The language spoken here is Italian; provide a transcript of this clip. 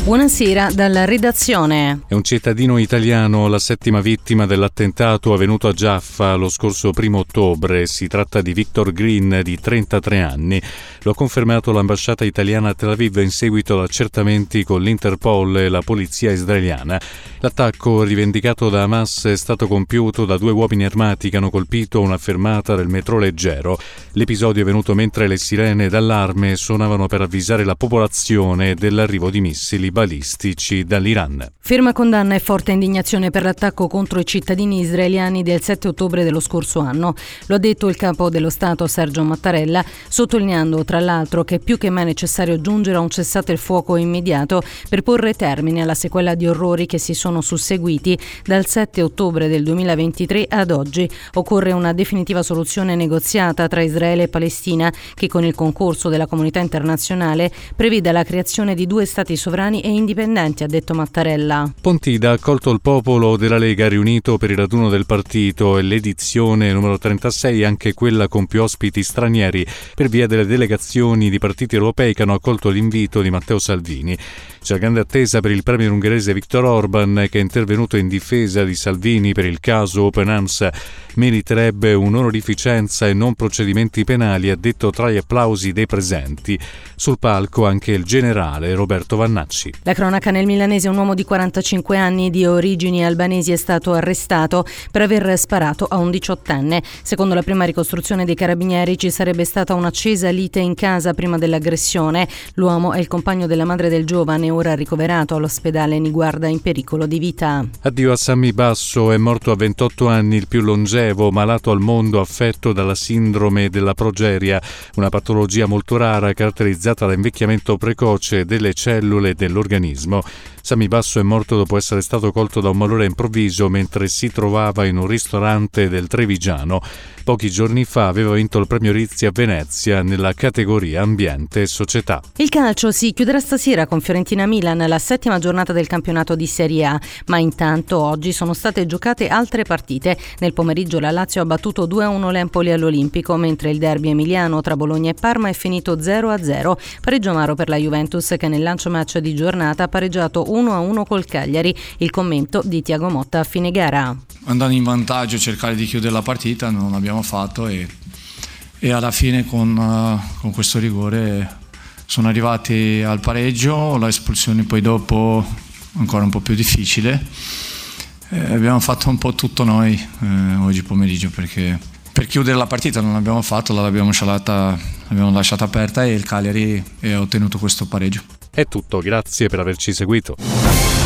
Buonasera dalla redazione. È un cittadino italiano la settima vittima dell'attentato avvenuto a Jaffa lo scorso 1 ottobre. Si tratta di Victor Green, di 33 anni. Lo ha confermato l'ambasciata italiana a Tel Aviv in seguito ad accertamenti con l'Interpol e la polizia israeliana. L'attacco, rivendicato da Hamas, è stato compiuto da 2 uomini armati che hanno colpito una fermata del metro leggero. L'episodio è avvenuto mentre le sirene d'allarme suonavano per avvisare la popolazione dell'arrivo di missili balistici dall'Iran. Ferma condanna e forte indignazione per l'attacco contro i cittadini israeliani del 7 ottobre dello scorso anno. Lo ha detto il capo dello Stato Sergio Mattarella, sottolineando tra l'altro che è più che mai necessario giungere a un cessate il fuoco immediato per porre termine alla sequela di orrori che si sono susseguiti dal 7 ottobre del 2023 ad oggi. Occorre una definitiva soluzione negoziata tra Israele e Palestina che, con il concorso della comunità internazionale, preveda la creazione di 2 stati sovrani e indipendenti, ha detto Mattarella. Pontida ha accolto il popolo della Lega riunito per il raduno del partito e l'edizione numero 36, anche quella con più ospiti stranieri, per via delle delegazioni di partiti europei che hanno accolto l'invito di Matteo Salvini. C'è grande attesa per il premier ungherese Viktor Orban, che è intervenuto in difesa di Salvini per il caso Open Arms. Meriterebbe un'onorificenza e non procedimenti penali, ha detto tra gli applausi dei presenti. Sul palco anche il generale Roberto Vannacci. La cronaca nel milanese: un uomo di 45 anni di origini albanesi è stato arrestato per aver sparato a un 18enne. Secondo la prima ricostruzione dei carabinieri ci sarebbe stata un'accesa lite in casa prima dell'aggressione. L'uomo è il compagno della madre del giovane, ora ricoverato all'ospedale Niguarda in pericolo di vita. Addio a Sammy Basso, è morto a 28 anni il più longevo malato al mondo affetto dalla sindrome della progeria, una patologia molto rara caratterizzata da invecchiamento precoce delle cellule dell'organismo. Sammy Basso è morto dopo essere stato colto da un malore improvviso mentre si trovava in un ristorante del Trevigiano. Pochi giorni fa aveva vinto il premio Rizzi a Venezia nella categoria Ambiente e Società. Il calcio si chiuderà stasera con Fiorentina-Milan, la 7ª giornata del campionato di Serie A, ma intanto oggi sono state giocate altre partite. Nel pomeriggio la Lazio ha battuto 2-1 l'Empoli all'Olimpico, mentre il derby emiliano tra Bologna e Parma è finito 0-0. Pareggio amaro per la Juventus, che nel lancio match di giornata ha pareggiato 1-1 col Cagliari. Il commento di Tiago Motta a fine gara. Andando in vantaggio, cercare di chiudere la partita, non l'abbiamo fatto e alla fine con questo rigore sono arrivati al pareggio, la espulsione poi dopo ancora un po' più difficile. Abbiamo fatto un po' tutto noi oggi pomeriggio, perché per chiudere la partita non l'abbiamo fatto, l'abbiamo lasciata aperta e il Cagliari ha ottenuto questo pareggio. È tutto, grazie per averci seguito.